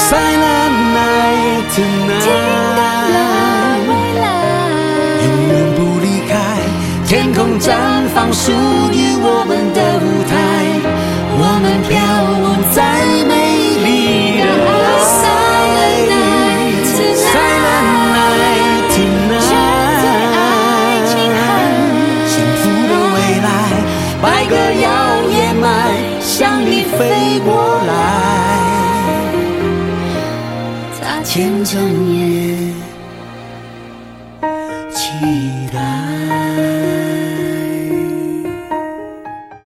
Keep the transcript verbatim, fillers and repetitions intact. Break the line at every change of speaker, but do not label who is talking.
Silent night tonight， 永远不离开，天空绽放属于我们的舞台，我们飘舞在美丽的海。Silent night tonight， 幸福的未来，百个摇曳麦向你飞过来，他牵着你。